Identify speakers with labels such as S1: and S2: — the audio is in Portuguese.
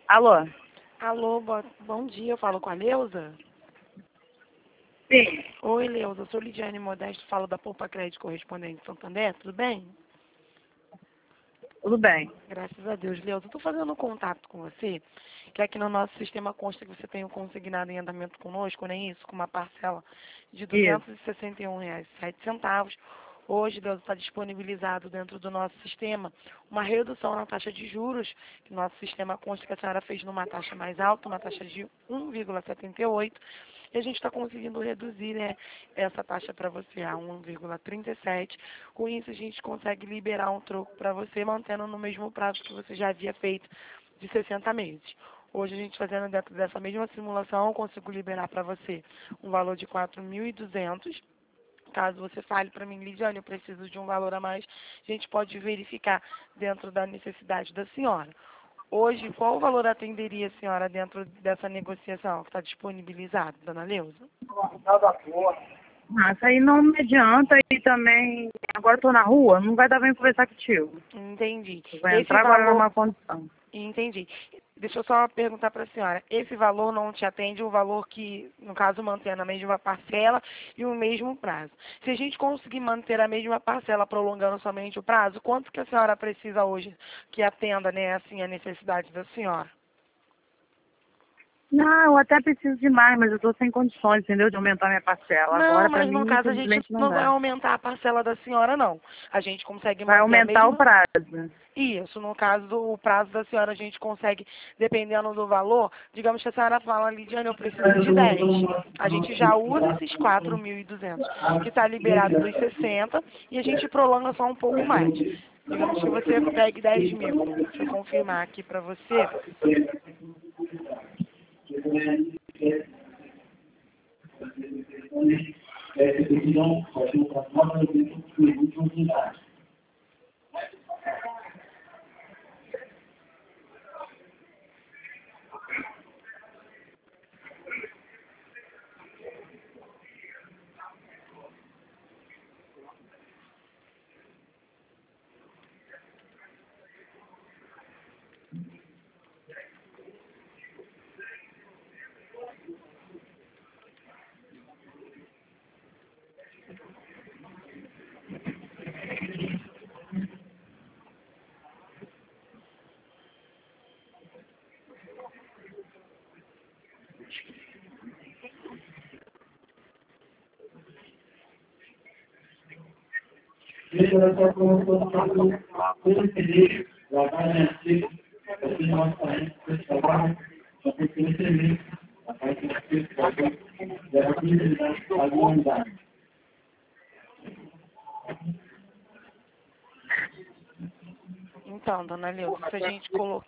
S1: Alô?
S2: Alô, bom dia, eu falo com a Leusa?
S1: Sim,
S2: Oi, Leusa, eu sou Lidiane Modesto, falo da Poupa Crédito Correspondente Santander, tudo bem?
S1: tudo bem.
S2: Graças a Deus, Leusa, eu estou fazendo um contato com você, que aqui no nosso sistema consta que você tem um consignado em andamento conosco, não é isso? Com uma parcela de R$
S1: Isso.
S2: 261,07. Hoje, Deus está disponibilizado dentro do nosso sistema uma redução na taxa de juros, que nosso sistema consta que a senhora fez numa taxa mais alta, uma taxa de 1,78, e a gente está conseguindo reduzir, né, essa taxa para você a 1,37. Com isso, a gente consegue liberar um troco para você, mantendo no mesmo prazo que você já havia feito de 60 meses. Hoje, a gente fazendo dentro dessa mesma simulação, eu consigo liberar para você um valor de 4.200. Caso você fale para mim, Lidiane, eu preciso de um valor a mais, a gente pode verificar dentro da necessidade da senhora. Hoje, qual o valor atenderia a senhora dentro dessa negociação que está disponibilizado, dona Leusa?
S1: Ah, isso aí não me adianta e também, agora estou na rua, não vai dar bem conversar contigo.
S2: Entendi.
S1: Eu vou
S2: Esse
S1: entrar agora
S2: valor,
S1: numa condição.
S2: entendi. Deixa eu só perguntar para a senhora, esse valor não te atende o valor que, no caso, mantém a mesma parcela e o mesmo prazo. Se a gente conseguir manter a mesma parcela prolongando somente o prazo, quanto que a senhora precisa hoje que atenda, né, assim, a necessidade da senhora?
S1: Não, eu até preciso de mais, mas eu estou sem condições, entendeu? De aumentar minha parcela.
S2: Não,
S1: Agora, para
S2: mas no
S1: mim,
S2: caso a gente
S1: infelizmente, não
S2: não vai
S1: dá.
S2: aumentar a parcela da senhora, não. A gente consegue
S1: Vai
S2: manter a
S1: aumentar o
S2: mesma.
S1: prazo.
S2: Isso, no caso do o prazo da senhora, a gente consegue, dependendo do valor, digamos que a senhora fala, Lidiane, eu preciso de 10. A gente já usa esses 4.200, que está liberado dos 60, e a gente prolonga só um pouco mais. Digamos que você pegue 10 mil. Deixa eu confirmar aqui para você. Então, dona Leusa, se a gente colocar